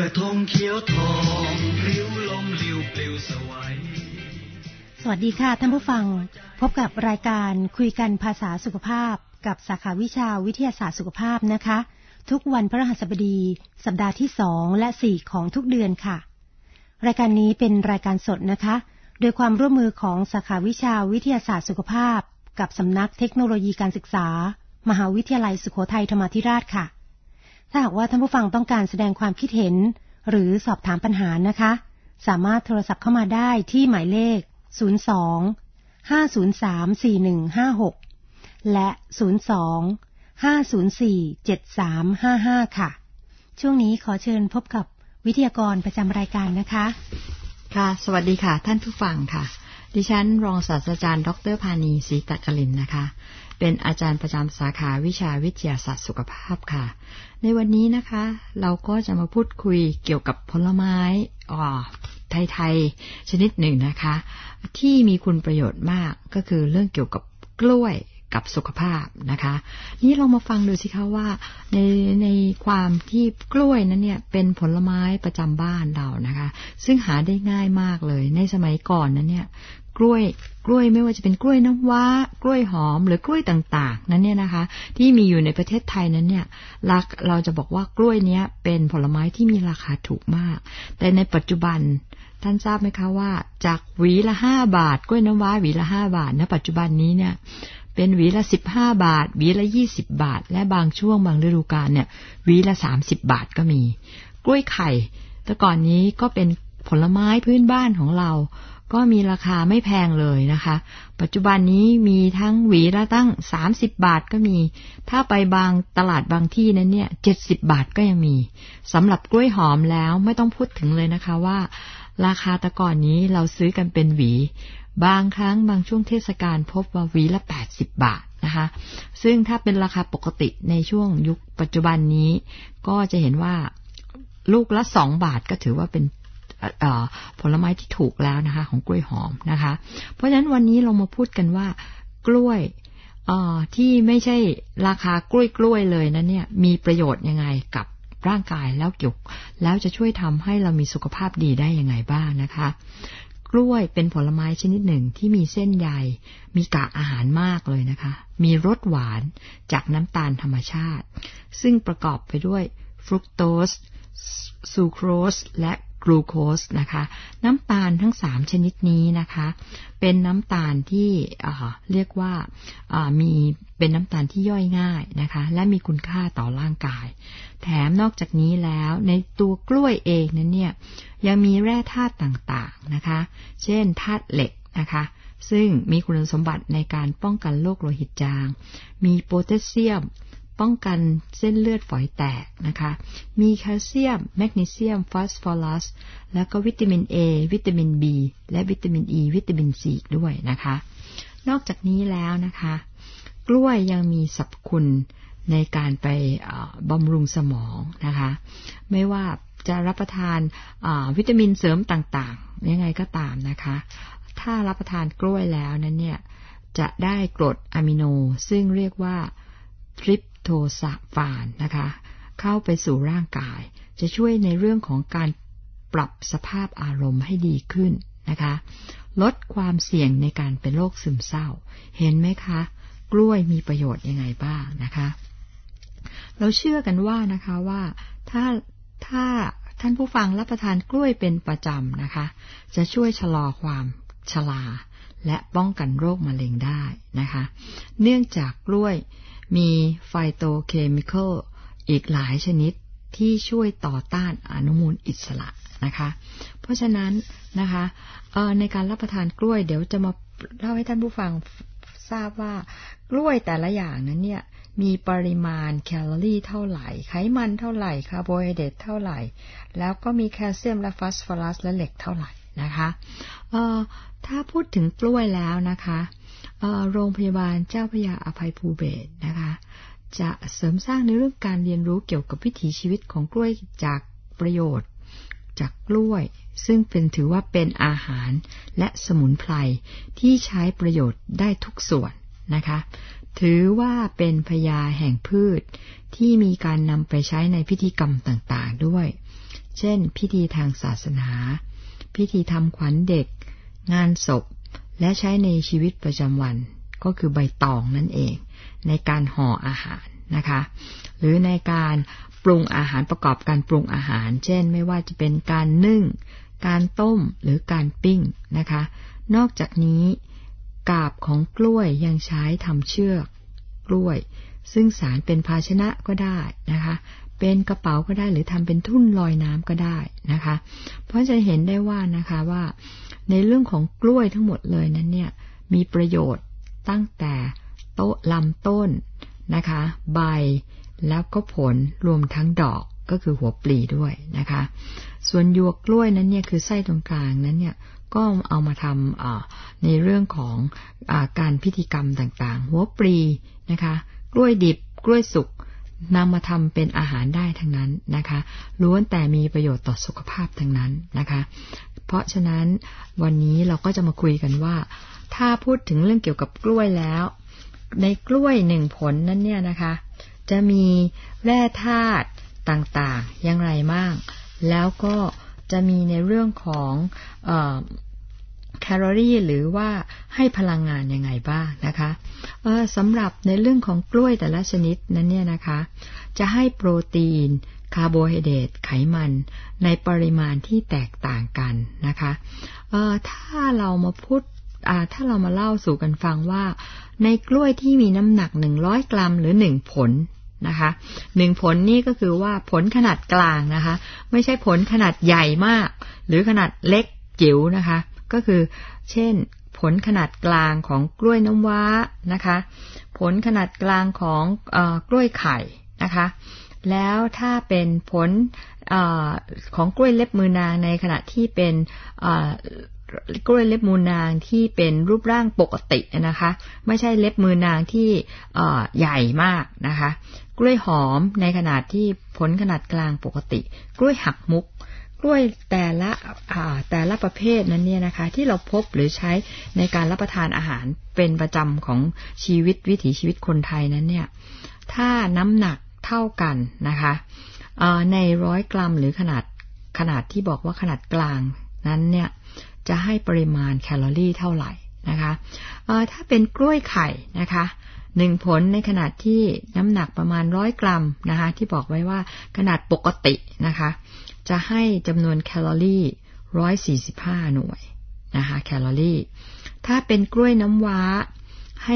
ระทงเขียวทองริ้วลมลิ้วปลิวสวัยสวัสดีค่ะท่านผู้ฟังพบกับรายการคุยกันภาษาสุขภาพกับสาขาวิชาวิทยาศาสตร์สุขภาพนะคะทุกวันพฤหัสบดีสัปดาห์ที่2และ4ของทุกเดือนค่ะรายการนี้เป็นรายการสดนะคะโดยความร่วมมือของสาขาวิชาวิทยาศาสตร์สุขภาพกับสำนักเทคโนโลยีการศึกษามหาวิทยาลัยสุโขทัยธรรมาธิราชค่ะถ้าหากว่าท่านผู้ฟังต้องการแสดงความคิดเห็นหรือสอบถามปัญหานะคะสามารถโทรศัพท์เข้ามาได้ที่หมายเลข02-503-4156และ02-504-7355ค่ะช่วงนี้ขอเชิญพบกับวิทยากรประจำรายการนะคะค่ะสวัสดีค่ะท่านผู้ฟังค่ะดิฉันรองศาสตราจารย์ดร.พานีศรีตะกลินนะคะเป็นอาจารย์ประจำสาขาวิชาวิทยาศาสตร์สุขภาพค่ะในวันนี้นะคะเราก็จะมาพูดคุยเกี่ยวกับผลไม้ไทยๆชนิดหนึ่งนะคะที่มีคุณประโยชน์มากก็คือเรื่องเกี่ยวกับกล้วยกับสุขภาพนะคะนี่เรามาฟังดูสิคะว่าในความที่กล้วยนั้นเนี่ยเป็นผลไม้ประจำบ้านเรานะคะซึ่งหาได้ง่ายมากเลยในสมัยก่อนนั้นเนี่ยกล้วยไม่ว่าจะเป็นกล้วยน้ำว้ากล้วยหอมหรือกล้วยต่างๆนั้นเนี่ยนะคะที่มีอยู่ในประเทศไทยนั้นเนี่ยเราจะบอกว่ากล้วยเนี้ยเป็นผลไม้ที่มีราคาถูกมากแต่ในปัจจุบันท่านทราบไหมคะว่าจากหวีละ5 บาทกล้วยน้ำว้าหวีละ5 บาทณปัจจุบันนี้เนี่ยเป็นหวีละ15 บาทหวีละ20 บาทและบางช่วงบางฤดูกาลเนี่ยหวีละ30 บาทก็มีกล้วยไข่แต่ก่อนนี้ก็เป็นผลไม้พื้นบ้านของเราก็มีราคาไม่แพงเลยนะคะปัจจุบันนี้มีทั้งหวีละตั้ง30 บาทก็มีถ้าไปบางตลาดบางที่นั้นเนี่ย70 บาทก็ยังมีสำหรับกล้วยหอมแล้วไม่ต้องพูดถึงเลยนะคะว่าราคาแต่ก่อนนี้เราซื้อกันเป็นหวีบางครั้งบางช่วงเทศกาลพบว่าหวีละ80 บาทนะคะซึ่งถ้าเป็นราคาปกติในช่วงยุคปัจจุบันนี้ก็จะเห็นว่าลูกละ2 บาทก็ถือว่าเป็นผลไม้ที่ถูกแล้วนะคะของกล้วยหอมนะคะเพราะฉะนั้นวันนี้เรามาพูดกันว่ากล้วยที่ไม่ใช่ราคากล้วยเลยนั้นเนี่ยมีประโยชน์ยังไงกับร่างกายแล้วจะช่วยทำให้เรามีสุขภาพดีได้ยังไงบ้างนะคะกล้วยเป็นผลไม้ชนิดหนึ่งที่มีเส้นใยมีกากอาหารมากเลยนะคะมีรสหวานจากน้ำตาลธรรมชาติซึ่งประกอบไปด้วยฟรุกโตสซูโครสและกลูโคสนะคะน้ำตาลทั้ง3ชนิดนี้นะคะเป็นน้ำตาลที่เรียกว่าเป็นน้ำตาลที่ย่อยง่ายนะคะและมีคุณค่าต่อร่างกายแถมนอกจากนี้แล้วในตัวกล้วยเองนั้นเนี่ยยังมีแร่ธาตุต่างๆนะคะเช่นธาตุเหล็กนะคะซึ่งมีคุณสมบัติในการป้องกันโรคโลหิตจางมีโพแทสเซียมป้องกันเส้นเลือดฝอยแตกนะคะมีแคลเซียมแมกนีเซียมฟอสฟอรัสแล้วก็วิตามิน A วิตามิน B และวิตามิน E วิตามิน C ด้วยนะคะนอกจากนี้แล้วนะคะกล้วยยังมีสรรพคุณในการไปบำรุงสมองนะคะไม่ว่าจะรับประทานวิตามินเสริมต่างๆยังไงก็ตามนะคะถ้ารับประทานกล้วยแล้วนั้นเนี่ยจะได้กรดอะมิโนซึ่งเรียกว่าทริปโทฟานนะคะเข้าไปสู่ร่างกายจะช่วยในเรื่องของการปรับสภาพอารมณ์ให้ดีขึ้นนะคะลดความเสี่ยงในการเป็นโรคซึมเศร้าเห็นไหมคะกล้วยมีประโยชน์ยังไงบ้างนะคะเราเชื่อกันว่านะคะว่าถ้าท่านผู้ฟังรับประทานกล้วยเป็นประจำนะคะจะช่วยชะลอความชราและป้องกันโรคมะเร็งได้นะคะเนื่องจากกล้วยมีไฟโตเคมีคอลอีกหลายชนิดที่ช่วยต่อต้านอนุมูลอิสระนะคะเพราะฉะนั้นนะคะในการรับประทานกล้วยเดี๋ยวจะมาเล่าให้ท่านผู้ฟังทราบว่ากล้วยแต่ละอย่างนั้นเนี่ยมีปริมาณแคลอรี่เท่าไหร่ไขมันเท่าไหร่คาร์โบไฮเดรตเท่าไหร่แล้วก็มีแคลเซียมและฟอสฟอรัสและเหล็กเท่าไหร่นะคะถ้าพูดถึงกล้วยแล้วนะคะโรงพยาบาลเจ้าพระยาอภัยภูเบศรนะคะจะเสริมสร้างในเรื่องการเรียนรู้เกี่ยวกับวิถีชีวิตของกล้วยจากประโยชน์จากกล้วยซึ่งถือว่าเป็นอาหารและสมุนไพรที่ใช้ประโยชน์ได้ทุกส่วนนะคะถือว่าเป็นพญาแห่งพืชที่มีการนำไปใช้ในพิธีกรรมต่างๆด้วยเช่นพิธีทางศาสนาพิธีทำขวัญเด็กงานศพและใช้ในชีวิตประจำวันก็คือใบตองนั่นเองในการห่ออาหารนะคะหรือในการปรุงอาหารประกอบการปรุงอาหารเช่นไม่ว่าจะเป็นการนึ่งการต้มหรือการปิ้งนะคะนอกจากนี้กาบของกล้วยยังใช้ทำเชือกกล้วยซึ่งสารเป็นภาชนะก็ได้นะคะเป็นกระเป๋าก็ได้หรือทำเป็นทุ่นลอยน้ำก็ได้นะคะเพราะจะเห็นได้ว่านะคะว่าในเรื่องของกล้วยทั้งหมดเลยนั้นเนี่ยมีประโยชน์ตั้งแต่ลำต้นนะคะใบแล้วก็ผลรวมทั้งดอกก็คือหัวปลีด้วยนะคะส่วนหยวกกล้วยนั้นเนี่ยคือไส้ตรงกลางนั้นเนี่ยก็เอามาทำในเรื่องของการพิธีกรรมต่างๆหัวปลีนะคะกล้วยดิบกล้วยสุกนำมาทำเป็นอาหารได้ทั้งนั้นนะคะล้วนแต่มีประโยชน์ต่อสุขภาพทั้งนั้นนะคะเพราะฉะนั้นวันนี้เราก็จะมาคุยกันว่าถ้าพูดถึงเรื่องเกี่ยวกับกล้วยแล้วในกล้วย1ผลนั้นเนี่ยนะคะจะมีแร่ธาตุต่างๆอย่างไรบ้างแล้วก็จะมีในเรื่องของแคลอรี่หรือว่าให้พลังงานยังไงบ้างนะคะสำหรับในเรื่องของกล้วยแต่ละชนิดนั้นเนี่ยนะคะจะให้โปรตีนคาร์โบไฮเดรตไขมันในปริมาณที่แตกต่างกันนะคะถ้าเรามาเล่าสู่กันฟังว่าในกล้วยที่มีน้ำหนัก100กรัมหรือ1ผลนะคะ1ผลนี่ก็คือว่าผลขนาดกลางนะคะไม่ใช่ผลขนาดใหญ่มากหรือขนาดเล็กจิ๋วนะคะก็คือเช่นผลขนาดกลางของกล้วยน้ำว้านะคะผลขนาดกลางของกล้วยไข่นะคะแล้วถ้าเป็นผลของกล้วยเล็บมือนางในขณะที่เป็นกล้วยเล็บมือนางที่เป็นรูปร่างปกตินะคะไม่ใช่เล็บมือนางที่ใหญ่มากนะคะกล้วยหอมในขนาดที่ผลขนาดกลางปกติกล้วยหักมุกกล้วยแต่ละประเภทนั้นเนี่ยนะคะที่เราพบหรือใช้ในการรับประทานอาหารเป็นประจำของชีวิตวิถีชีวิตคนไทยนั้นเนี่ยถ้าน้ำหนักเท่ากันนะคะใน100กรัมหรือขนาดที่บอกว่าขนาดกลางนั้นเนี่ยจะให้ปริมาณแคลอรี่เท่าไหร่นะคะถ้าเป็นกล้วยไข่นะคะ1ผลในขนาดที่น้ำหนักประมาณ100กรัมนะคะที่บอกไว้ว่าขนาดปกตินะคะจะให้จำนวนแคลอรี่145หน่วยนะคะแคลอรี่ถ้าเป็นกล้วยน้ำว้าให้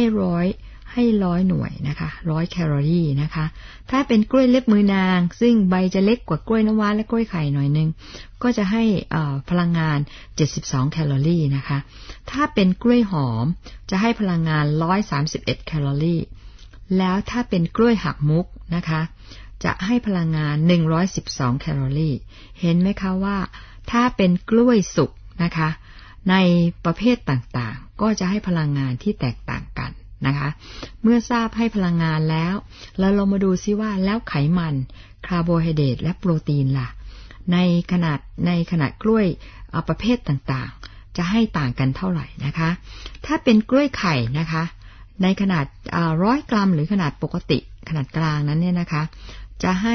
100หน่วยนะคะ100แคลอรี่นะคะถ้าเป็นกล้วยเล็บมือนางซึ่งใบจะเล็กกว่ากล้วยน้ำว้าและกล้วยไข่หน่อยนึงก็จะให้พลังงาน72แคลอรี่นะคะถ้าเป็นกล้วยหอมจะให้พลังงาน131แคลอรี่แล้วถ้าเป็นกล้วยหักมุกนะคะจะให้พลังงาน112แคลอรี่เห็นไหมคะว่าถ้าเป็นกล้วยสุกนะคะในประเภทต่างๆก็จะให้พลังงานที่แตกต่างกันนะคะเมื่อทราบให้พลังงานแล้วเรามาดูซิว่าแล้วไขมันคาร์โบไฮเดรตและโปรตีนล่ะในขนาดกล้วยประเภทต่างๆจะให้ต่างกันเท่าไหร่นะคะถ้าเป็นกล้วยไข่นะคะในขนาด100กรัมหรือขนาดปกติขนาดกลางนั้นเนี่ยนะคะจะให้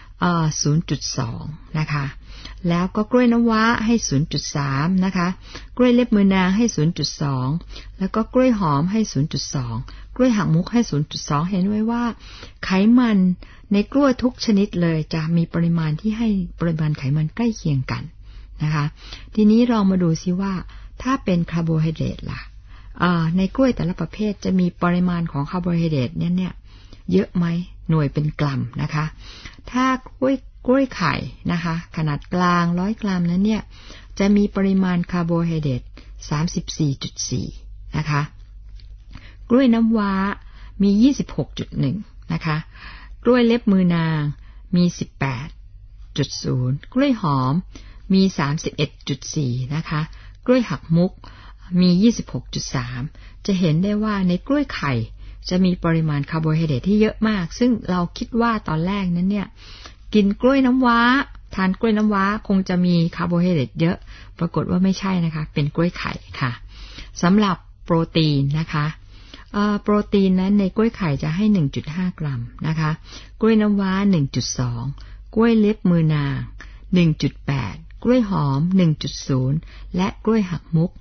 0.2 นะคะแล้วก็กล้วยน้ำว้าให้ 0.3 นะคะกล้วยเล็บมือนางให้ 0.2 แล้วก็กล้วยหอมให้ 0.2 กล้วยหักมุกให้ 0.2 เห็นไว้ว่าไขมันในกล้วยทุกชนิดเลยจะมีปริมาณที่ให้ปริมาณไขมันใกล้เคียงกันนะคะทีนี้ลองมาดูซิว่าถ้าเป็นคาร์โบไฮเดรตล่ะในกล้วยแต่ละประเภทจะมีปริมาณของคาร์โบไฮเดรตเนี่ยเยอะไหมหน่วยเป็นกรัมนะคะถ้ากล้วยไข่นะคะขนาดกลาง100กรัมนั้นเนี่ยจะมีปริมาณคาร์โบไฮเดรต 34.4 นะคะกล้วยน้ำว้ามี 26.1 นะคะกล้วยเล็บมือนางมี 18.0 กล้วยหอมมี 31.4 นะคะกล้วยหักมุกมี 26.3 จะเห็นได้ว่าในกล้วยไข่จะมีปริมาณคาร์โบไฮเดรตที่เยอะมากซึ่งเราคิดว่าตอนแรกนั้นเนี่ยกินกล้วยน้ำว้าทานกล้วยน้ำว้าคงจะมีคาร์โบไฮเดรตเยอะปรากฏว่าไม่ใช่นะคะเป็นกล้วยไข่ค่ะสำหรับโปรตีนนะคะโปรตีนนั้นในกล้วยไข่จะให้ 1.5 กรัมนะคะกล้วยน้ำว้า 1.2 กล้วยเล็บมือนาง 1.8 กล้วยหอม 1.0 และกล้วยหักมุก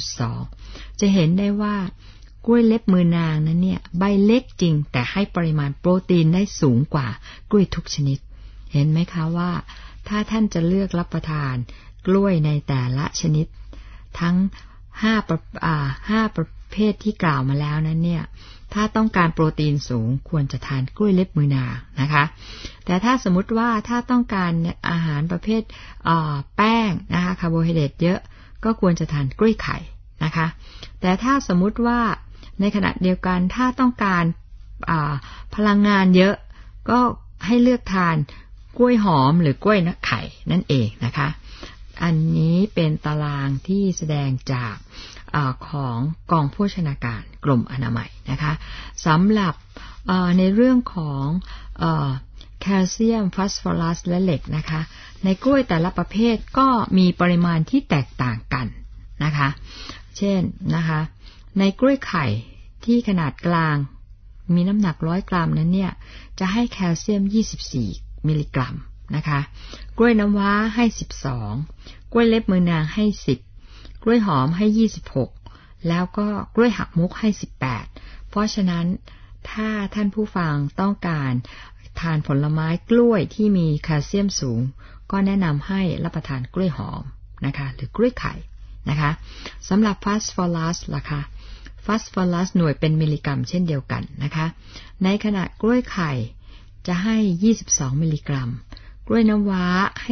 1.2 จะเห็นได้ว่ากล้วยเล็บมือนางนั้นเนี่ยใบเล็กจริงแต่ให้ปริมาณโปรตีนได้สูงกว่ากล้วยทุกชนิดเห็นไหมคะว่าถ้าท่านจะเลือกรับประทานกล้วยในแต่ละชนิดทั้ง5ประเภทที่กล่าวมาแล้วนั้นเนี่ยถ้าต้องการโปรตีนสูงควรจะทานกล้วยเล็บมือนางนะคะแต่ถ้าสมมุติว่าถ้าต้องการอาหารประเภทแป้งนะคะคาร์โบไฮเดรตเยอะก็ควรจะทานกล้วยไข่นะคะแต่ถ้าสมมุติว่าในขณะเดียวกันถ้าต้องการพลังงานเยอะก็ให้เลือกทานกล้วยหอมหรือกล้วยไข่นั่นเองนะคะอันนี้เป็นตารางที่แสดงจากของกองโภชนาการกรมอนามัยนะคะสำหรับในเรื่องของแคลเซียมฟอสฟอรัสและเหล็กนะคะในกล้วยแต่ละประเภทก็มีปริมาณที่แตกต่างกันนะคะเช่นนะคะในกล้วยไข่ที่ขนาดกลางมีน้ำหนัก100 กรัมนั้นเนี่ยจะให้แคลเซียม24 มิลลิกรัมนะคะกล้วยน้ำว้าให้12กล้วยเล็บมือนางให้10กล้วยหอมให้26แล้วก็กล้วยหักมุกให้18เพราะฉะนั้นถ้าท่านผู้ฟังต้องการทานผลไม้กล้วยที่มีแคลเซียมสูงก็แนะนำให้รับประทานกล้วยหอมนะคะหรือกล้วยไข่นะคะสำหรับฟอสฟอรัสล่ะคะฟอสฟอรัสหน่วยเป็นมิลลิกรัมเช่นเดียวกันนะคะในขณะกล้วยไข่จะให้22 มิลลิกรัมกล้วยน้ำว้าให้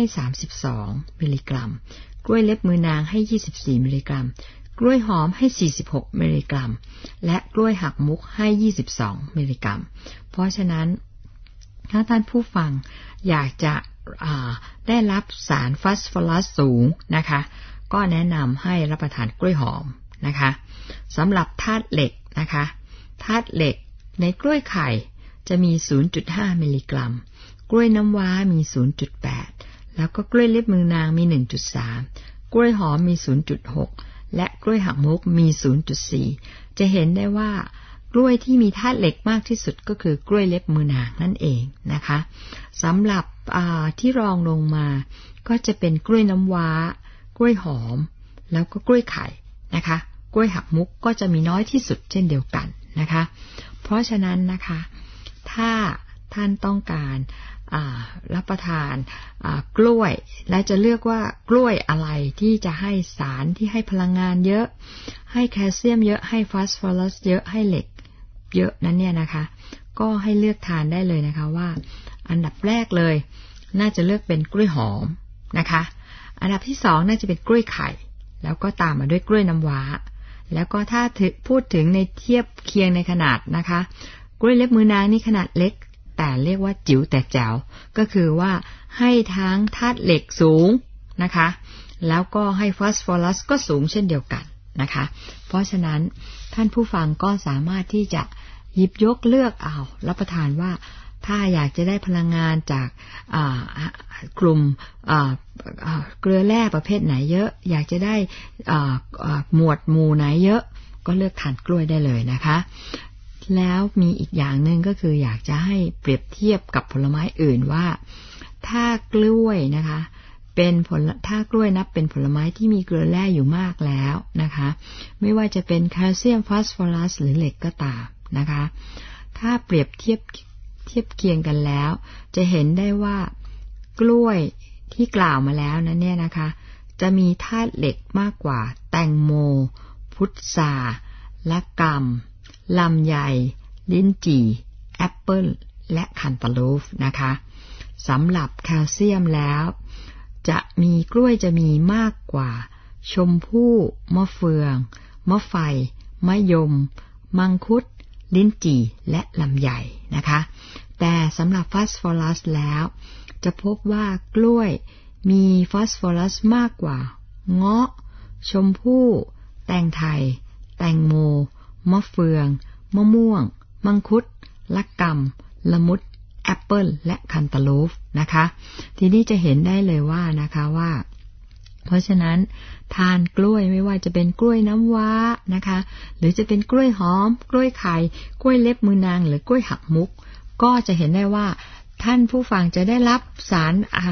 32 มิลลิกรัมกล้วยเล็บมือนางให้24 มิลลิกรัมกล้วยหอมให้46 มิลลิกรัมและกล้วยหักมุกให้22 มิลลิกรัมเพราะฉะนั้นถ้าท่านผู้ฟังอยากจะได้รับสารฟอสฟอรัสสูงนะคะก็แนะนำให้รับประทานกล้วยหอมนะคะสำหรับธาตุเหล็กนะคะธาตุเหล็กในกล้วยไข่จะมี 0.5 มิลลิกรัมกล้วยน้ำว้ามี 0.8 แล้วก็กล้วยเล็บมือนางมี 1.3 กล้วยหอมมี 0.6 และกล้วยหักมุกมี 0.4 จะเห็นได้ว่ากล้วยที่มีธาตุเหล็กมากที่สุดก็คือกล้วยเล็บมือนางนั่นเองนะคะสำหรับที่รองลงมาก็จะเป็นกล้วยน้ำว้ากล้วยหอมแล้วก็กล้วยไข่นะคะกล้วยหักมุกก็จะมีน้อยที่สุดเช่นเดียวกันนะคะเพราะฉะนั้นนะคะถ้าท่านต้องการรับประทานกล้วยและจะเลือกว่ากล้วยอะไรที่จะให้สารที่ให้พลังงานเยอะให้แคลเซียมเยอะให้ฟอสฟอรัสเยอะให้เหล็กเยอะนั้นเนี่ยนะคะก็ให้เลือกทานได้เลยนะคะว่าอันดับแรกเลยน่าจะเลือกเป็นกล้วยหอมนะคะอันดับที่2น่าจะเป็นกล้วยไข่แล้วก็ตามมาด้วยกล้วยน้ำว้าแล้วก็ถ้าพูดถึงในเทียบเคียงในขนาดนะคะกล้วยเล็บมือนางนี่ขนาดเล็กแต่เรียกว่าจิ๋วแต่แจ๋วก็คือว่าให้ทั้งธาตุเหล็กสูงนะคะแล้วก็ให้ฟอสฟอรัสก็สูงเช่นเดียวกันนะคะเพราะฉะนั้นท่านผู้ฟังก็สามารถที่จะหยิบยกเลือกเอารับประทานว่าถ้าอยากจะได้พลังงานจากกลุ่มเกลือแร่ประเภทไหนเยอะอยากจะได้หมวดหมู่ไหนเยอะก็เลือกทานกล้วยได้เลยนะคะแล้วมีอีกอย่างหนึ่งก็คืออยากจะให้เปรียบเทียบกับผลไม้อื่นว่าถ้ากล้วยนะคะถ้ากล้วยนับเป็นผลไม้ที่มีเกลือแร่อยู่มากแล้วนะคะไม่ว่าจะเป็นแคลเซียมฟอสฟอรัสหรือเหล็กก็ตามนะคะถ้าเปรียบเทียบเคียงกันแล้วจะเห็นได้ว่ากล้วยที่กล่าวมาแล้วนั้นเนี่ยนะคะจะมีธาตุเหล็กมากกว่าแตงโมพุทราละกำลำไยลิ้นจี่แอปเปิ้ลและคันตาลูปนะคะสำหรับแคลเซียมแล้วกล้วยจะมีมากกว่าชมพู่มะเฟืองมะไฟมะยมมังคุดลิ้นจี่และลำไยนะคะแต่สำหรับฟอสฟอรัสแล้วจะพบว่ากล้วยมีฟอสฟอรัสมากกว่าเงาะชมพู่แตงไทยแตงโมมะเฟืองมะม่วงมังคุดละกำละมุดแอปเปิ้ลและคันตาลูปนะคะทีนี้จะเห็นได้เลยว่านะคะว่าเพราะฉะนั้นทานกล้วยไม่ว่าจะเป็นกล้วยน้ำว้านะคะหรือจะเป็นกล้วยหอมกล้วยไข่กล้วยเล็บมือนางหรือกล้วยหักมุกก็จะเห็นได้ว่าท่านผู้ฟังจะได้รับสาร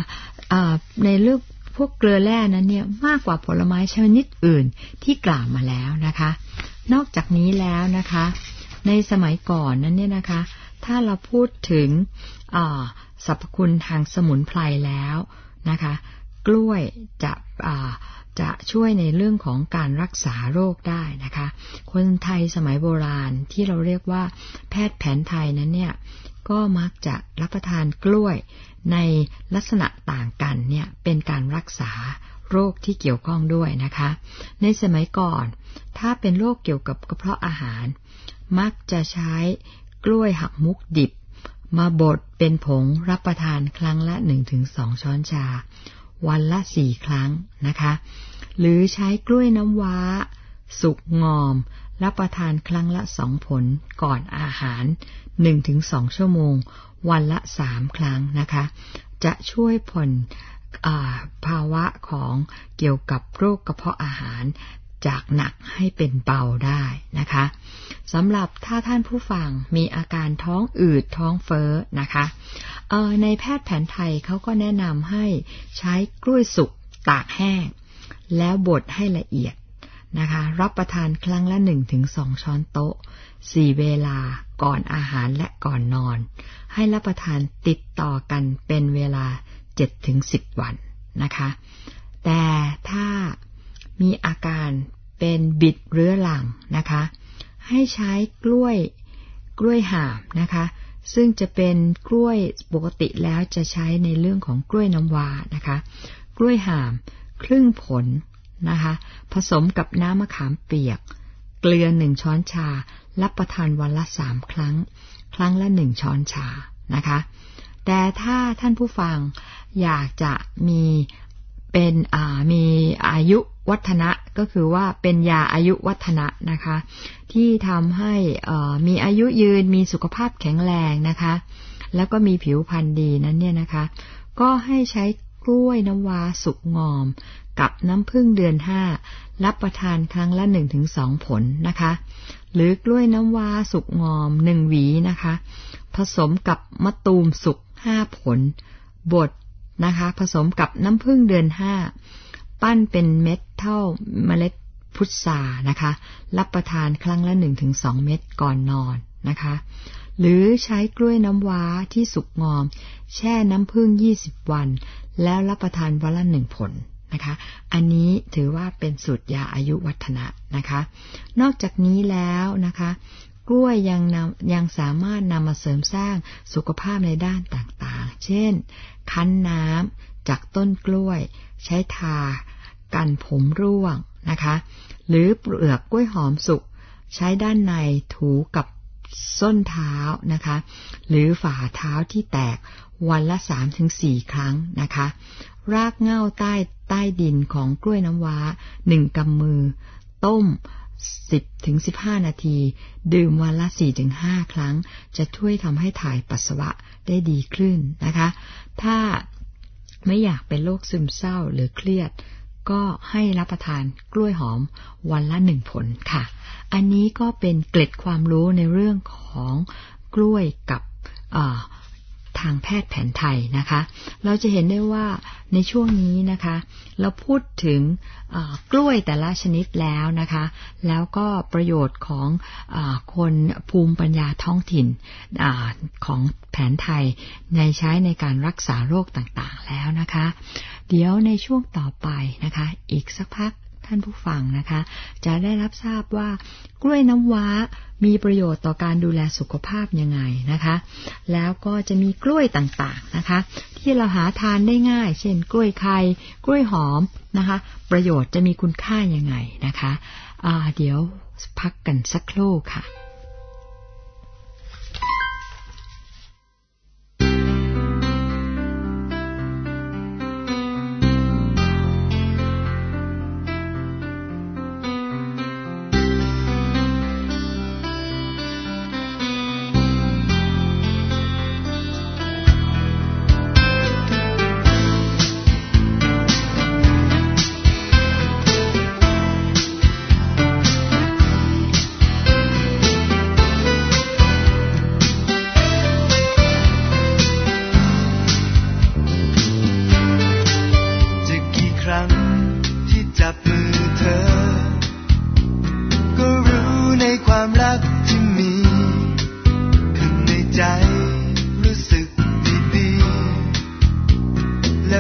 ในเรื่องพวกเกลือแร่นั้นเนี่ยมากกว่าผลไม้ชนิดอื่นที่กล่าวมาแล้วนะคะนอกจากนี้แล้วนะคะในสมัยก่อนนั้นเนี่ยนะคะถ้าเราพูดถึงสรรพคุณทางสมุนไพรแล้วนะคะกล้วยจะช่วยในเรื่องของการรักษาโรคได้นะคะคนไทยสมัยโบราณที่เราเรียกว่าแพทย์แผนไทยนั้นเนี่ยก็มักจะรับประทานกล้วยในลักษณะต่างกันเนี่ยเป็นการรักษาโรคที่เกี่ยวข้องด้วยนะคะในสมัยก่อนถ้าเป็นโรคเกี่ยวกับกระเพาะอาหารมักจะใช้กล้วยหักมุกดิบมาบดเป็นผงรับประทานครั้งละ 1-2 ช้อนชาวันละ4 ครั้งนะคะหรือใช้กล้วยน้ำว้าสุกงอมรับประทานครั้งละ2 ผลก่อนอาหาร 1-2 ชั่วโมงวันละ3 ครั้งนะคะจะช่วยผ่อนภาวะของเกี่ยวกับโรคกระเพาะอาหารจากหนักให้เป็นเบาได้นะคะสำหรับถ้าท่านผู้ฟังมีอาการท้องอืดท้องเฟ้อนะคะในแพทย์แผนไทยเขาก็แนะนำให้ใช้กล้วยสุกตากแห้งแล้วบดให้ละเอียดนะคะรับประทานครั้งละ 1-2 ช้อนโต๊ะ4 เวลาก่อนอาหารและก่อนนอนให้รับประทานติดต่อกันเป็นเวลา 7-10 วันนะคะแต่ถ้ามีอาการเป็นบิดเรื้อรังนะคะให้ใช้กล้วยห่ามนะคะซึ่งจะเป็นกล้วยปกติแล้วจะใช้ในเรื่องของกล้วยน้ำว้านะคะกล้วยห่ามครึ่งผลนะคะผสมกับน้ำมะขามเปียกเกลือ1 ช้อนชารับประทานวันละ3 ครั้งครั้งละ1 ช้อนชานะคะแต่ถ้าท่านผู้ฟังอยากจะมีอายุวัฒนะก็คือว่าเป็นยาอายุวัฒนะนะคะที่ทำให้มีอายุยืนมีสุขภาพแข็งแรงนะคะแล้วก็มีผิวพรรณดีนั้นเนี่ยนะคะก็ให้ใช้กล้วยน้ำว้าสุกงอมกับน้ำผึ้งเดือน5รับประทานครั้งละ 1-2 ผลนะคะหรือกล้วยน้ำว้าสุกงอม1 หวีนะคะผสมกับมะตูมสุก5 ผลบดนะคะผสมกับน้ำผึ้งเดือน5ปั้นเป็นเม็ดเท่าเมล็ดพุทรานะคะรับประทานครั้งละ 1-2 เม็ดก่อนนอนนะคะหรือใช้กล้วยน้ำว้าที่สุกงอมแช่น้ำผึ้ง20 วันแล้วรับประทานวันละ1 ผลนะคะอันนี้ถือว่าเป็นสูตรยาอายุวัฒนะนะคะนอกจากนี้แล้วนะคะกล้วยยังสามารถนำมาเสริมสร้างสุขภาพในด้านต่างๆเช่นคั้นน้ำจากต้นกล้วยใช้ทากันผมร่วงนะคะหรือเปลือกกล้วยหอมสุกใช้ด้านในถูกับส้นเท้านะคะหรือฝ่าเท้าที่แตกวันละ 3-4 ครั้งนะคะรากเหง้าใต้ดินของกล้วยน้ำว้า1 กำมือต้ม 10-15 นาทีดื่มวันละ 4-5 ครั้งจะช่วยทำให้ถ่ายปัสสาวะได้ดีขึ้นนะคะถ้าไม่อยากเป็นโรคซึมเศร้าหรือเครียดก็ให้รับประทานกล้วยหอมวันละ1 ผลค่ะอันนี้ก็เป็นเกร็ดความรู้ในเรื่องของกล้วยกับทางแพทย์แผนไทยนะคะเราจะเห็นได้ว่าในช่วงนี้นะคะเราพูดถึงกล้วยแต่ละชนิดแล้วนะคะแล้วก็ประโยชน์ของคนภูมิปัญญาท้องถิ่นของแผนไทยใช้ในการรักษาโรคต่างๆแล้วนะคะเดี๋ยวในช่วงต่อไปนะคะอีกสักพักท่านผู้ฟังนะคะจะได้รับทราบว่ากล้วยน้ำว้ามีประโยชน์ต่อการดูแลสุขภาพยังไงนะคะแล้วก็จะมีกล้วยต่างๆนะคะที่เราหาทานได้ง่ายเช่นกล้วยไข่กล้วยหอมนะคะประโยชน์จะมีคุณค่ายังไงนะคะเดี๋ยวพักกันสักครู่ค่ะ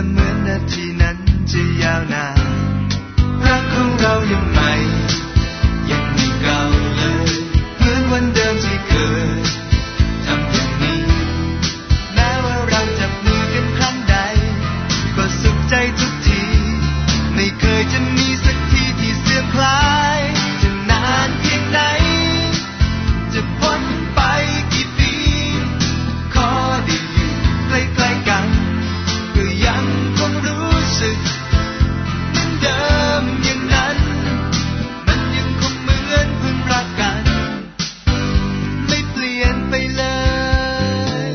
เหมือนนาทีนั้นจะยาวนานรักของเรายังใหม่ยังไม่เก่าเลยเหมือนวันเดิมที่เคยทำอย่างนี้แม้ว่าเราจับมือกันครั้งใดก็สุขใจทุกทีไม่เคยจะมีสักทีที่เสื่อมคลายจะนานเพียงไหนจะพ้นไปกี่ปีขอได้อยู่ใกล้ๆกันก็ยังคงรู้สึกเหมือนเดิมอย่างนั้นมันยังคงเหมือนเพิ่งรักกันไม่เปลี่ยนไปเลย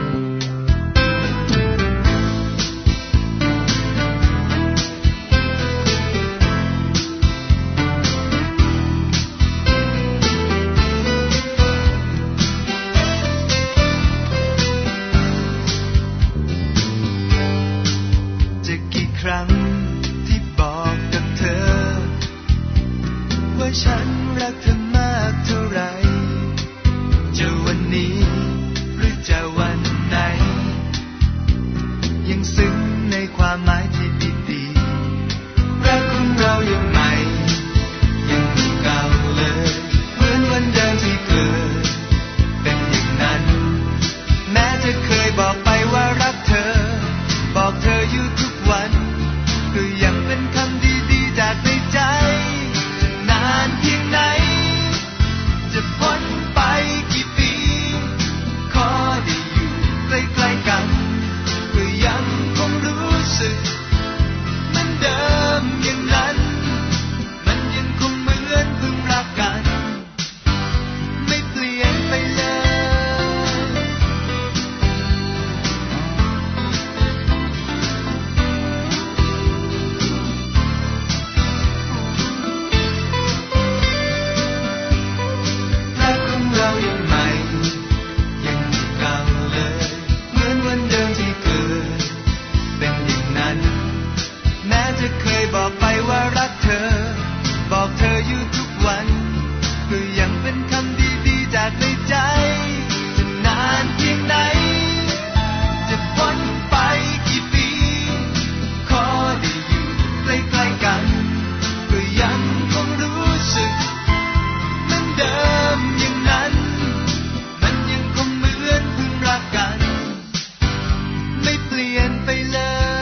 จะกี่ครั้งที่บอกกับเธอว่าฉันรักเธอมากเท่าไรจะวันนี้หรือจะวันไหนยังซึ้งในความหมายที่ดีๆรักของเรายังใหม่ยังไม่เก่าเลยเหมือนวันเดิมที่เคยเป็นอย่างนั้นแม้จะเคยบอกไปว่ารักเธอบอกเธออยู่ทุกวันก็ยังเป็นคำดีๆจากในใจจะนานเพียงไหนจะพ้นไปกี่ปีขอได้อยู่ใกล้ๆกันก็ยังคงรู้สึกเหมือนเดิมอย่างนั้นมันยังคงเหมือนเพิ่งรักกันไม่เปลี่ยนไปเลยรักของเรายังใหม่ยังไม่เก่าเลยเหมือนวันเดิมที่เคยเป็นอย่างนั้นแม้จะเคยบอกไปว่ารักเธอบอกเธออยู่ทุกวันก็ยังเป็นคำดีๆจากในใจจะนานเพียงไหนจะพ้นไปกี่ปีขอได้อยู่ใกล้ๆกันก็ยังคงรู้สึกเหมือนเดิมอย่างนั้นมันยังคงเหมือนเพิ่งรักกันไม่เปลี่ยนไปเลย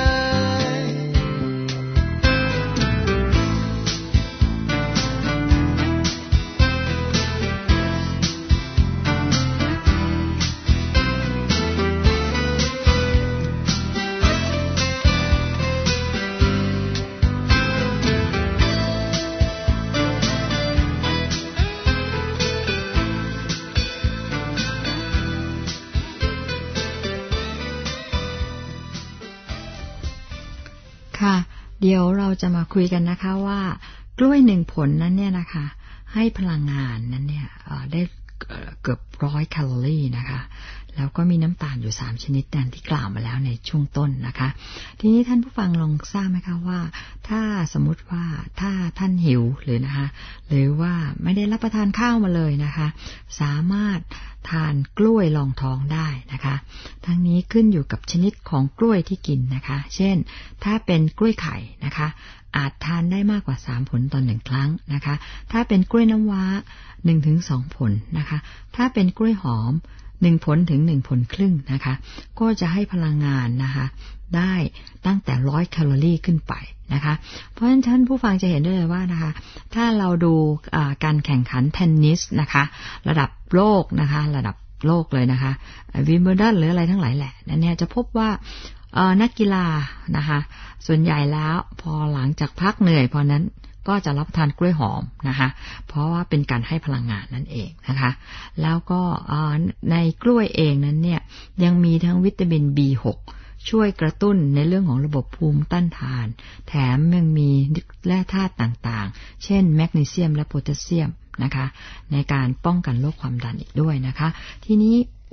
ค่ะเดี๋ยวเราจะมาคุยกันนะคะว่ากล้วยหนึ่งผลนั้นเนี่ยนะคะให้พลังงานนั้นเนี่ยได้เกือบ100 แคลอรี่นะคะแล้วก็มีน้ำตาลอยู่3ชนิดดังที่กล่าวมาแล้วในช่วงต้นนะคะทีนี้ท่านผู้ฟังลองทราบไหมคะว่าถ้าสมมุติว่าถ้าท่านหิวหรือนะคะหรือว่าไม่ได้รับประทานข้าวมาเลยนะคะสามารถทานกล้วยรองท้องได้นะคะทั้งนี้ขึ้นอยู่กับชนิดของกล้วยที่กินนะคะเช่นถ้าเป็นกล้วยไข่นะคะอาจทานได้มากกว่า3ผลต่อ1ครั้งนะคะถ้าเป็นกล้วยน้ำว้า 1-2 ผลนะคะถ้าเป็นกล้วยหอม1ผลถึง1ผลครึ่งนะคะก็จะให้พลังงานนะคะได้ตั้งแต่100 แคลอรี่ขึ้นไปนะคะเพราะฉะนั้นท่านผู้ฟังจะเห็นได้เลยว่านะคะถ้าเราดูการแข่งขันเทนนิสนะคะระดับโลกนะคะระดับโลกเลยนะคะวิมเบิลดันหรืออะไรทั้งหลายแหละนั่นเนี่ยจะพบว่านักกีฬานะคะส่วนใหญ่แล้วพอหลังจากพักเหนื่อยพอนั้นก็จะรับประทานกล้วยหอมนะคะเพราะว่าเป็นการให้พลังงานนั่นเองนะคะแล้วก็ในกล้วยเองนั้นเนี่ยยังมีทั้งวิตามิน B6 ช่วยกระตุ้นในเรื่องของระบบภูมิต้านทานแถมยังมีแร่ธาตุต่างๆเช่นแมกนีเซียมและโพแทสเซียมนะคะในการป้องกันโรคความดันอีกด้วยนะคะทีนี้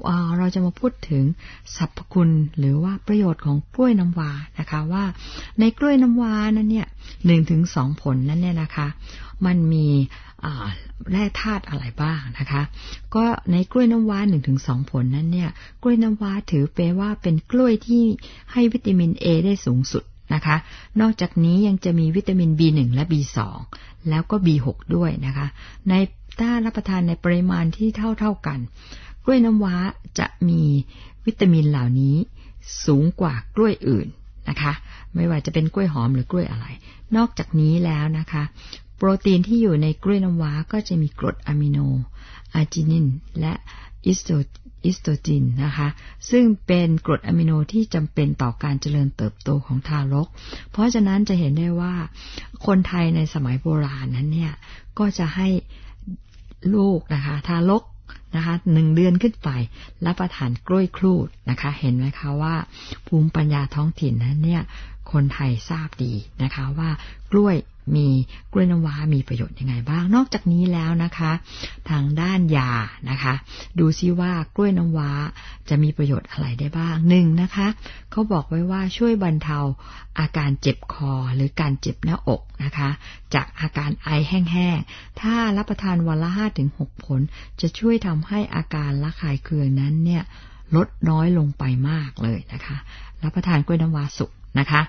เราจะมาพูดถึงสรรพคุณหรือว่าประโยชน์ของกล้วยน้ำว้านะคะว่าในกล้วยน้ำว้านั้นเนี่ย 1-2 ผลนั้นเนี่ยนะคะมันมีแร่ธาตุอะไรบ้างนะคะก็ในกล้วยน้ำว้า 1-2 ผลนั้นเนี่ยกล้วยน้ำว้าถือเป็นกล้วยที่ให้วิตามิน A ได้สูงสุดนะคะนอกจากนี้ยังจะมีวิตามิน B1 และ B2 แล้วก็ B6 ด้วยนะคะในถ้ารับประทานในปริมาณที่เท่ากันกล้วยน้ำว้าจะมีวิตามินเหล่านี้สูงกว่ากล้วยอื่นนะคะไม่ว่าจะเป็นกล้วยหอมหรือกล้วยอะไรนอกจากนี้แล้วนะคะโปรตีนที่อยู่ในกล้วยน้ำว้าก็จะมีกรดอะมิโนอาร์จินินและอิสโตจินนะคะซึ่งเป็นกรดอะมิโนที่จำเป็นต่อการเจริญเติบโตของทารกเพราะฉะนั้นจะเห็นได้ว่าคนไทยในสมัยโบราณนั้นเนี่ยก็จะให้ลูกนะคะทารกนะคะ1 เดือนขึ้นไปรับประทานกล้วยครูดนะคะเห็นไหมคะว่าภูมิปัญญาท้องถิ่นนั้นเนี่ยคนไทยทราบดีนะคะว่ากล้วยน้ำว้ามีประโยชน์ยังไงบ้างนอกจากนี้แล้วนะคะทางด้านยานะคะดูซิว่ากล้วยน้ำว้าจะมีประโยชน์อะไรได้บ้าง1นะคะเขาบอกไว้ว่าช่วยบรรเทาอาการเจ็บคอหรือการเจ็บหน้าอกนะคะจากอาการไอแห้งๆถ้ารับประทานวันละ 5-6 ผลจะช่วยทำให้อาการระคายเคืองนั้นเนี่ยลดน้อยลงไปมากเลยนะคะรับประทานกล้วยน้ำว้าสุกนะคะ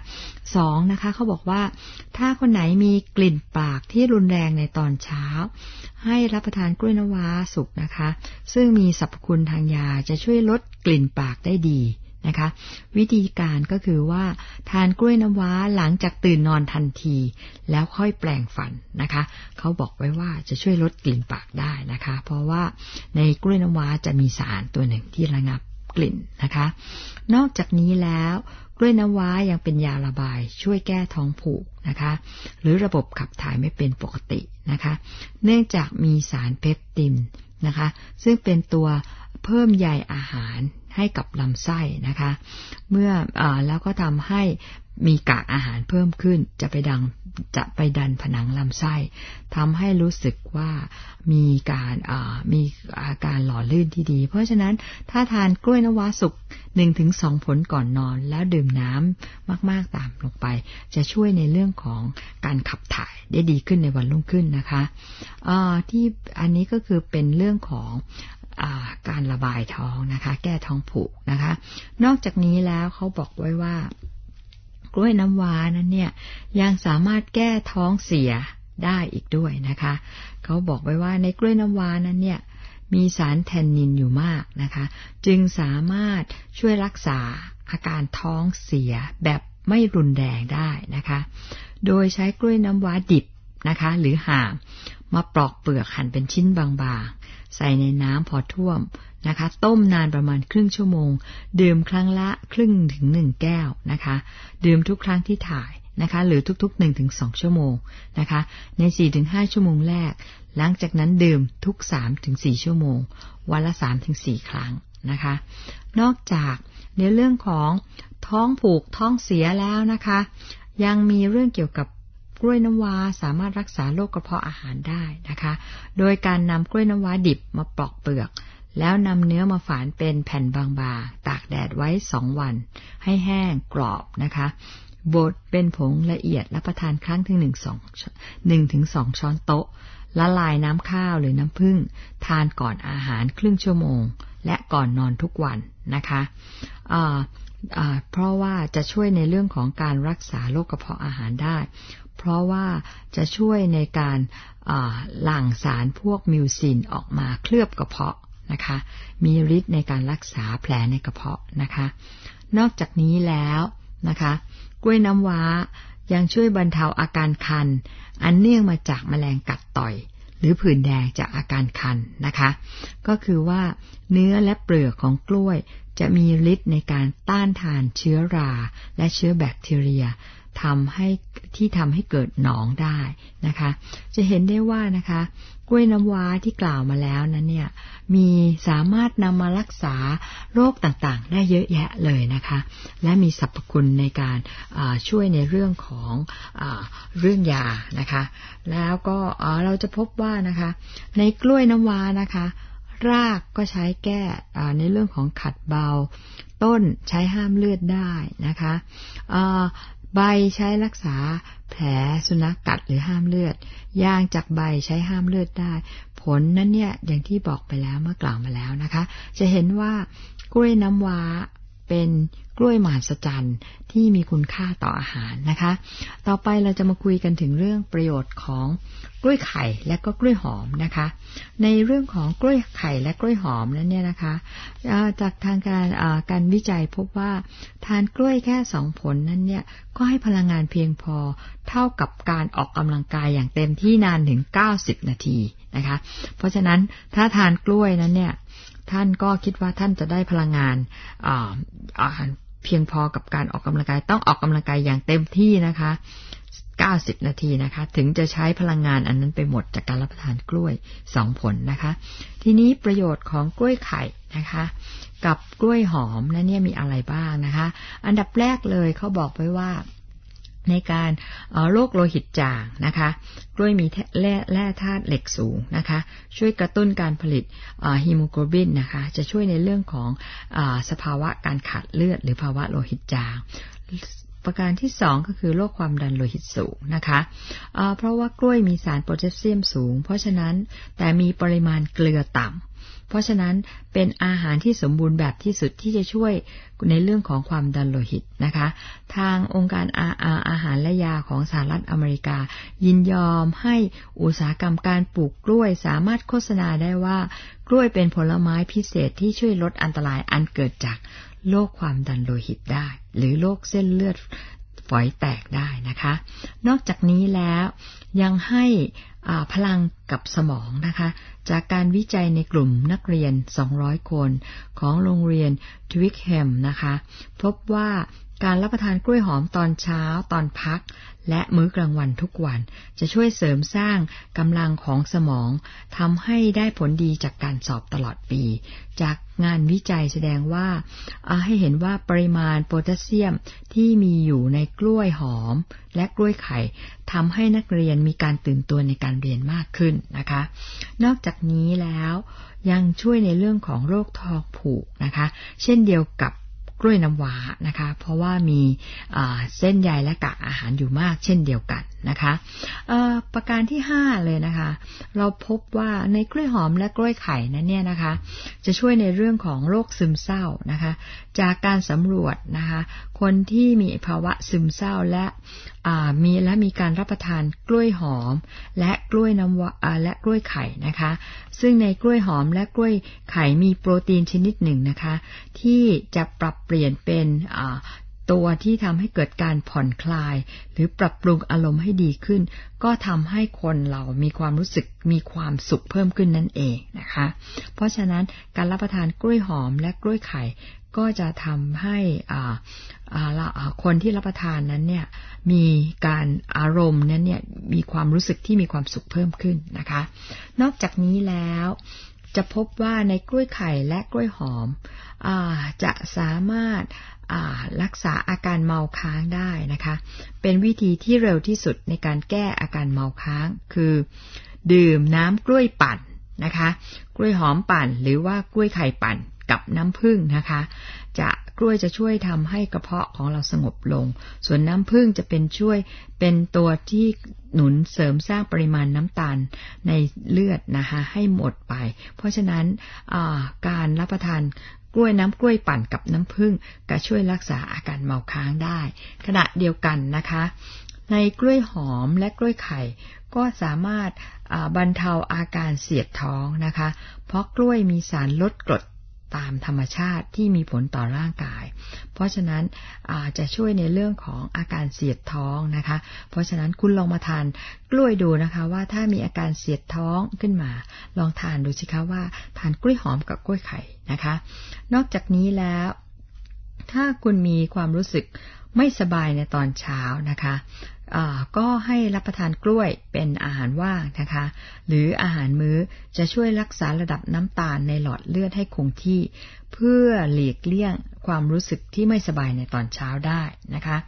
2นะคะเขาบอกว่าถ้าคนไหนมีกลิ่นปากที่รุนแรงในตอนเช้าให้รับประทานกล้วยน้ำว้าสุกนะคะซึ่งมีสรรพคุณทางยาจะช่วยลดกลิ่นปากได้ดีนะคะวิธีการก็คือว่าทานกล้วยน้ำว้าหลังจากตื่นนอนทันทีแล้วค่อยแปรงฟันนะคะเขาบอกไว้ว่าจะช่วยลดกลิ่นปากได้นะคะเพราะว่าในกล้วยน้ำว้าจะมีสารตัวหนึ่งที่ระงับกลิ่นนะคะนอกจากนี้แล้วกล้วยน้ำว้ายังเป็นยาระบายช่วยแก้ท้องผูกนะคะหรือระบบขับถ่ายไม่เป็นปกตินะคะเนื่องจากมีสารเพปตินนะคะซึ่งเป็นตัวเพิ่มใยอาหารให้กับลำไส้นะคะแล้วก็ทำให้มีกากอาหารเพิ่มขึ้นจะไปดันผนังลำไส้ทำให้รู้สึกว่ามีอาการหล่อลื่นที่ดีเพราะฉะนั้นถ้าทานกล้วยน้ำว้าสุก 1-2 ผลก่อนนอนแล้วดื่มน้ำมากๆตามลงไปจะช่วยในเรื่องของการขับถ่ายได้ดีขึ้นในวันรุ่งขึ้นนะคะที่อันนี้ก็คือเป็นเรื่องของการระบายท้องนะคะแก้ท้องผูกนะคะนอกจากนี้แล้วเขาบอกไว้ว่ากล้วยน้ำว้านั้นเนี่ยยังสามารถแก้ท้องเสียได้อีกด้วยนะคะเขาบอกไว้ว่าในกล้วยน้ำว้านั้นเนี่ยมีสารแทนนินอยู่มากนะคะจึงสามารถช่วยรักษาอาการท้องเสียแบบไม่รุนแรงได้นะคะโดยใช้กล้วยน้ำว้าดิบนะคะหรือห่ามมาปลอกเปลือกหั่นเป็นชิ้นบางๆใส่ในน้ำพอท่วมนะคะต้มนานประมาณครึ่งชั่วโมงดื่มครั้งละ1 แก้วนะคะดื่มทุกครั้งที่ถ่ายนะคะหรือทุกๆ 1-2 ชั่วโมงนะคะใน 4-5 ชั่วโมงแรกหลังจากนั้นดื่มทุก 3-4 ชั่วโมงวันละ 3-4 ครั้งนะคะนอกจากในเรื่องของท้องผูกท้องเสียแล้วนะคะยังมีเรื่องเกี่ยวกับกล้วยน้ำว้าสามารถรักษาโรคกระเพาะอาหารได้นะคะโดยการนำกล้วยน้ำว้าดิบมาปลอกเปลือกแล้วนำเนื้อมาฝานเป็นแผ่นบางๆตากแดดไว้2 วันให้แห้งกรอบนะคะบดเป็นผงละเอียดรับประทานครั้งถึง1-2 ช้อนโต๊ะละลายน้ำข้าวหรือน้ำผึ้งทานก่อนอาหารครึ่งชั่วโมงและก่อนนอนทุกวันนะคะเพราะว่าจะช่วยในเรื่องของการรักษาโรคกระเพาะอาหารได้เพราะว่าจะช่วยในการหลั่งสารพวกมิวซินออกมาเคลือบกระเพาะนะคะมีฤทธิ์ในการรักษาแผลในกระเพาะนะคะนอกจากนี้แล้วนะคะกล้วยน้ำว้ายังช่วยบรรเทาอาการคันอันเนื่องมาจากแมลงกัดต่อยหรือผื่นแดงจากอาการคันนะคะก็คือว่าเนื้อและเปลือกของกล้วยจะมีฤทธิ์ในการต้านทานเชื้อราและเชื้อแบคทีเรียทำให้เกิดหนองได้นะคะจะเห็นได้ว่านะคะกล้วยน้ำว้าที่กล่าวมาแล้วนั้นเนี่ยสามารถนำมารักษาโรคต่างๆได้เยอะแยะเลยนะคะและมีสรรพคุณในการช่วยในเรื่องของเรื่องยานะคะแล้วก็เราจะพบว่านะคะในกล้วยน้ำว้านะคะรากก็ใช้แก้ในเรื่องของขัดเบาต้นใช้ห้ามเลือดได้นะคะใบใช้รักษาแผลสุนัขกัดหรือห้ามเลือดยางจากใบใช้ห้ามเลือดได้ผลนั้นเนี่ยอย่างที่บอกไปแล้วเมื่อกล่าวมาแล้วนะคะจะเห็นว่ากล้วยน้ำว้าเป็นกล้วยมหัศจรรย์ที่มีคุณค่าต่ออาหารนะคะต่อไปเราจะมาคุยกันถึงเรื่องประโยชน์ของกล้วยไข่และก็กล้วยหอมนะคะในเรื่องของกล้วยไข่และกล้วยหอมนั้นเนี่ยนะคะจากทางการวิจัยพบว่าทานกล้วยแค่2ผลนั้นเนี่ยก็ให้พลังงานเพียงพอเท่ากับการออกกำลังกายอย่างเต็มที่นานถึง90นาทีนะคะเพราะฉะนั้นถ้าทานกล้วยนั้นเนี่ยท่านก็คิดว่าท่านจะได้พลังงานเพียงพอกับการออกกำลังกายต้องออกกำลังกายอย่างเต็มที่นะคะ90นาทีนะคะถึงจะใช้พลังงานอันนั้นไปหมดจากการรับประทานกล้วย2ผลนะคะทีนี้ประโยชน์ของกล้วยไข่นะคะกับกล้วยหอมนั้นเนี่ยมีอะไรบ้างนะคะอันดับแรกเลยเขาบอกไว้ว่าในการโรคโลหิตจางนะคะกล้วยมีแร่ธาตุเหล็กสูงนะคะช่วยกระตุ้นการผลิตฮีโมโกลบินนะคะจะช่วยในเรื่องของสภาวะการขาดเลือดหรือภาวะโลหิตจางประการที่2ก็คือโรคความดันโลหิตสูงนะคะเพราะว่ากล้วยมีสารโพแทสเซียมสูงเพราะฉะนั้นแต่มีปริมาณเกลือต่ำเพราะฉะนั้นเป็นอาหารที่สมบูรณ์แบบที่สุดที่จะช่วยในเรื่องของความดันโลหิตนะคะทางองค์การอาหารและยาของสหรัฐอเมริกายินยอมให้อุตสาหกรรมการปลูกกล้วยสามารถโฆษณาได้ว่ากล้วยเป็นผลไม้พิเศษที่ช่วยลดอันตรายอันเกิดจากโรคความดันโลหิตได้หรือโรคเส้นเลือดฝอยแตกได้นะคะนอกจากนี้แล้วยังให้พลังกับสมองนะคะจากการวิจัยในกลุ่มนักเรียน200คนของโรงเรียนทวิกแฮมนะคะพบว่าการรับประทานกล้วยหอมตอนเช้าตอนพักและมื้อกลางวันทุกวันจะช่วยเสริมสร้างกำลังของสมองทำให้ได้ผลดีจากการสอบตลอดปีจากงานวิจัยแสดงว่าให้เห็นว่าปริมาณโพแทสเซียมที่มีอยู่ในกล้วยหอมและกล้วยไข่ทำให้นักเรียนมีการตื่นตัวในการเรียนมากขึ้นนะคะนอกจากนี้แล้วยังช่วยในเรื่องของโรคท้องผูกนะคะเช่นเดียวกับกล้วยน้ำว้านะคะเพราะว่ามีเส้นใยและกากอาหารอยู่มากเช่นเดียวกันนะคะประการที่5เลยนะคะเราพบว่าในกล้วยหอมและกล้วยไข่นั้นเนี่ยนะคะจะช่วยในเรื่องของโรคซึมเศร้านะคะจากการสำรวจนะคะคนที่มีภาวะซึมเศร้าและมีการรับประทานกล้วยหอมและกล้วยน้ำว้าและกล้วยไข่นะคะซึ่งในกล้วยหอมและกล้วยไข่มีโปรตีนชนิดหนึ่งนะคะที่จะปรับเปลี่ยนเป็นตัวที่ทำให้เกิดการผ่อนคลายหรือปรับปรุงอารมณ์ให้ดีขึ้นก็ทำให้คนเรามีความรู้สึกมีความสุขเพิ่มขึ้นนั่นเองนะคะเพราะฉะนั้นการรับประทานกล้วยหอมและกล้วยไข่ก็จะทำให้คนที่รับประทานนั้นเนี่ยมีการอารมณ์นั้นเนี่ยมีความรู้สึกที่มีความสุขเพิ่มขึ้นนะคะนอกจากนี้แล้วจะพบว่าในกล้วยไข่และกล้วยหอมจะสามารถรักษาอาการเมาค้างได้นะคะเป็นวิธีที่เร็วที่สุดในการแก้อาการเมาค้างคือดื่มน้ำกล้วยปั่นนะคะกล้วยหอมปั่นหรือว่ากล้วยไข่ปั่นกับน้ำผึ้งนะคะกล้วยจะช่วยทำให้กระเพาะของเราสงบลงส่วนน้ำผึ้งจะเป็นตัวที่หนุนเสริมสร้างปริมาณน้ำตาลในเลือดนะคะให้หมดไปเพราะฉะนั้นการรับประทานกล้วยปั่นกับน้ำผึ้งก็ช่วยรักษาอาการเมาค้างได้ขณะเดียวกันนะคะในกล้วยหอมและกล้วยไข่ก็สามารถบรรเทาอาการเสียดท้องนะคะเพราะกล้วยมีสารลดกรดตามธรรมชาติที่มีผลต่อร่างกายเพราะฉะนั้นจะช่วยในเรื่องของอาการเสียดท้องนะคะเพราะฉะนั้นคุณลองมาทานกล้วยดูนะคะว่าถ้ามีอาการเสียดท้องขึ้นมาลองทานดูสิคะว่าทานกล้วยหอมกับกล้วยไข่นะคะนอกจากนี้แล้วถ้าคุณมีความรู้สึกไม่สบายในตอนเช้านะคะก็ให้รับประทานกล้วยเป็นอาหารว่างนะคะหรืออาหารมื้อจะช่วยรักษาระดับน้ำตาลในหลอดเลือดให้คงที่เพื่อหลีกเลี่ยงความรู้สึกที่ไม่สบายในตอนเช้าได้นะคะ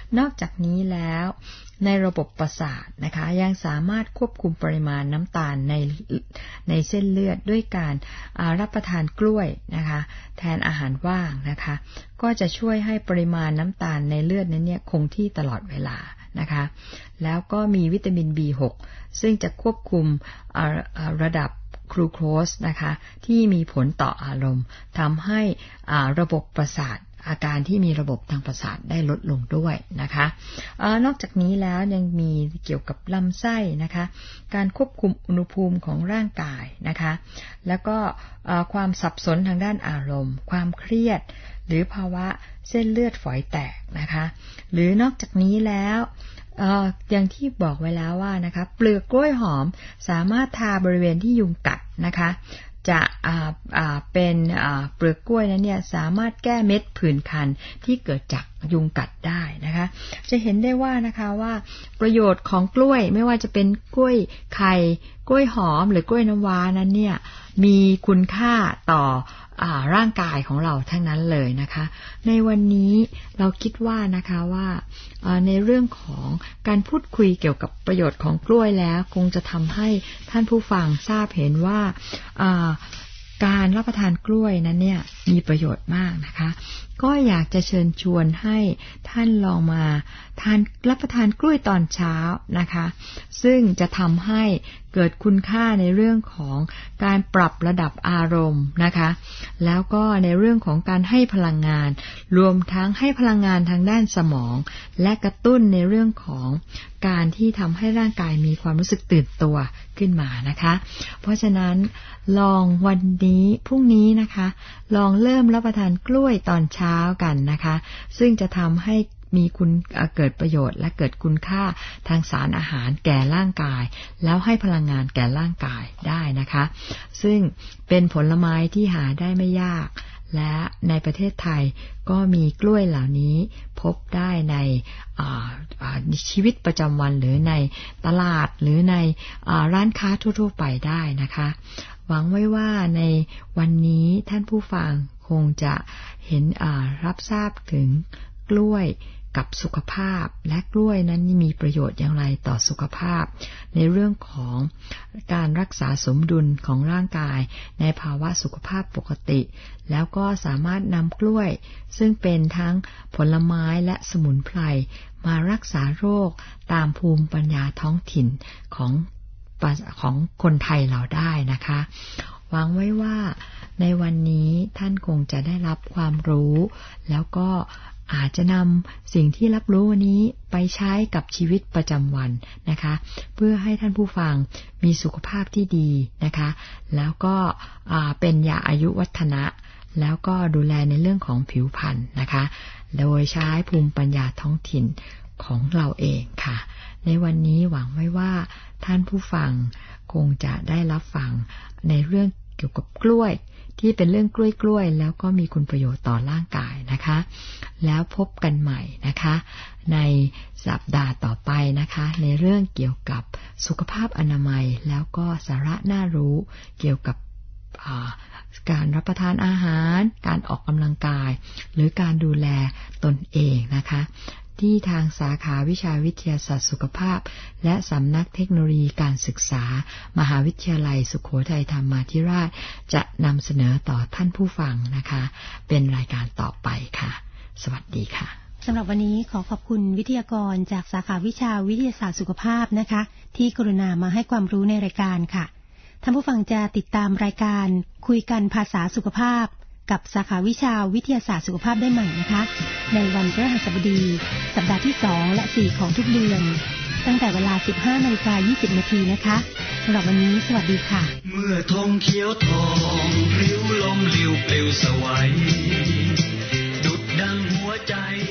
นอกจากนี้แล้วในระบบประสาทนะคะยังสามารถควบคุมปริมาณน้ำตาลในเส้นเลือดด้วยการรับประทานกล้วยนะคะแทนอาหารว่างนะคะก็จะช่วยให้ปริมาณน้ำตาลในเลือดนั้นเนี่ยคงที่ตลอดเวลานะคะแล้วก็มีวิตามิน B6 ซึ่งจะควบคุมระดับกลูโคสนะคะที่มีผลต่ออารมณ์ทำให้ระบบประสาทอาการที่มีระบบทางประสาทได้ลดลงด้วยนะคะนอกจากนี้แล้วยังมีเกี่ยวกับลำไส้นะคะการควบคุมอุณหภูมิของร่างกายนะคะแล้วก็ความสับสนทางด้านอารมณ์ความเครียดหรือภาวะเส้นเลือดฝอยแตกนะคะหรือนอกจากนี้แล้วอย่างที่บอกไว้แล้วว่านะคะเปลือกกล้วยหอมสามารถทาบริเวณที่ยุงกัดนะคะจะเป็นเปลือกกล้วยนั้นเนี่ยสามารถแก้เม็ดผื่นคันที่เกิดจากยุงกัดได้นะคะจะเห็นได้ว่านะคะว่าประโยชน์ของกล้วยไม่ว่าจะเป็นกล้วยไข่กล้วยหอมหรือกล้วยน้ำว้านั้นเนี่ยมีคุณค่าต่อร่างกายของเราทั้งนั้นเลยนะคะในวันนี้เราคิดว่านะคะว่าในเรื่องของการพูดคุยเกี่ยวกับประโยชน์ของกล้วยแล้วคงจะทำให้ท่านผู้ฟังทราบเห็นว่าการรับประทานกล้วยนั้นเนี่ยมีประโยชน์มากนะคะก็อยากจะเชิญชวนให้ท่านลองมารับประทานกล้วยตอนเช้านะคะซึ่งจะทำให้เกิดคุณค่าในเรื่องของการปรับระดับอารมณ์นะคะแล้วก็ในเรื่องของการให้พลังงานรวมทั้งให้พลังงานทางด้านสมองและกระตุ้นในเรื่องของการที่ทำให้ร่างกายมีความรู้สึกตื่นตัวขึ้นมานะคะเพราะฉะนั้นลองวันนี้พรุ่งนี้นะคะลองเริ่มรับประทานกล้วยตอนเช้ากันนะคะซึ่งจะทำให้มีเกิดประโยชน์และเกิดคุณค่าทางสารอาหารแก่ร่างกายแล้วให้พลังงานแก่ร่างกายได้นะคะซึ่งเป็นผลไม้ที่หาได้ไม่ยากและในประเทศไทยก็มีกล้วยเหล่านี้พบได้ในชีวิตประจำวันหรือในตลาดหรือในร้านค้าทั่วๆไปได้นะคะหวังไว้ว่าในวันนี้ท่านผู้ฟังคงจะเห็นรับทราบถึงกล้วยกับสุขภาพและกล้วยนั้นมีประโยชน์อย่างไรต่อสุขภาพในเรื่องของการรักษาสมดุลของร่างกายในภาวะสุขภาพปกติแล้วก็สามารถนำกล้วยซึ่งเป็นทั้งผลไม้และสมุนไพรมารักษาโรคตามภูมิปัญญาท้องถิ่นของคนไทยเราได้นะคะหวังไว้ว่าในวันนี้ท่านคงจะได้รับความรู้แล้วก็อาจจะนำสิ่งที่รับรู้วันนี้ไปใช้กับชีวิตประจำวันนะคะเพื่อให้ท่านผู้ฟังมีสุขภาพที่ดีนะคะแล้วก็เป็นยาอายุวัฒนะแล้วก็ดูแลในเรื่องของผิวพรรณนะคะโดยใช้ภูมิปัญญาท้องถิ่นของเราเองค่ะในวันนี้หวังไว้ว่าท่านผู้ฟังคงจะได้รับฟังในเรื่องเกี่ยวกับกล้วยที่เป็นเรื่องกล้วยแล้วก็มีคุณประโยชน์ต่อร่างกายนะคะแล้วพบกันใหม่นะคะในสัปดาห์ต่อไปนะคะในเรื่องเกี่ยวกับสุขภาพอนามัยแล้วก็สาระน่ารู้เกี่ยวกับการรับประทานอาหารการออกกำลังกายหรือการดูแลตนเองนะคะที่ทางสาขาวิชาวิทยาศาสตร์สุขภาพและสำนักเทคโนโลยีการศึกษามหาวิทยาลัยสุโขทัยธรรมาธิราชจะนำเสนอต่อท่านผู้ฟังนะคะเป็นรายการต่อไปค่ะสวัสดีค่ะสำหรับวันนี้ขอบคุณวิทยากรจากสาขาวิชาวิทยาศาสตร์สุขภาพนะคะที่กรุณามาให้ความรู้ในรายการค่ะท่านผู้ฟังจะติดตามรายการคุยกันภาษาสุขภาพกับสาขาวิชาวิทยาศาสตร์สุขภาพได้ใหม่นะคะในวันพฤหัสบดีสัปดาห์ที่2และ4ของทุกเดือนตั้งแต่เวลา 15:20 น.นะคะสำหรับวันนี้สวัสดีค่ะเมื่อธงเขียวทองริ้วลมลิ้วปลิวสวัยดุจดังหัวใจ